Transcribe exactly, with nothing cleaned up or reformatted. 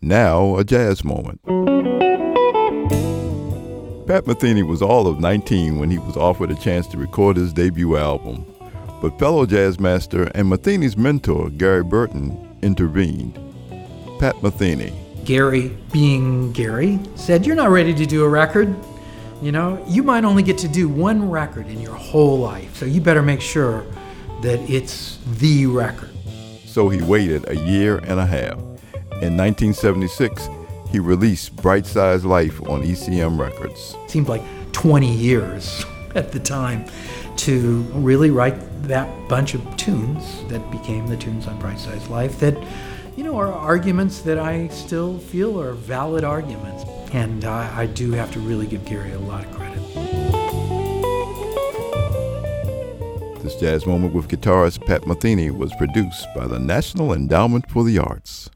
Now, a jazz moment. Pat Metheny was all of nineteen when he was offered a chance to record his debut album. But fellow jazz master and Metheny's mentor, Gary Burton, intervened. Pat Metheny. Gary, being Gary, said, "You're not ready to do a record. You know, you might only get to do one record in your whole life, so you better make sure that it's the record." So he waited a year and a half. In nineteen seventy-six, he released Bright Size Life on E C M Records. It seemed like twenty years at the time to really write that bunch of tunes that became the tunes on Bright Size Life that, you know, are arguments that I still feel are valid arguments. And uh, I do have to really give Gary a lot of credit. This Jazz Moment with guitarist Pat Metheny was produced by the National Endowment for the Arts.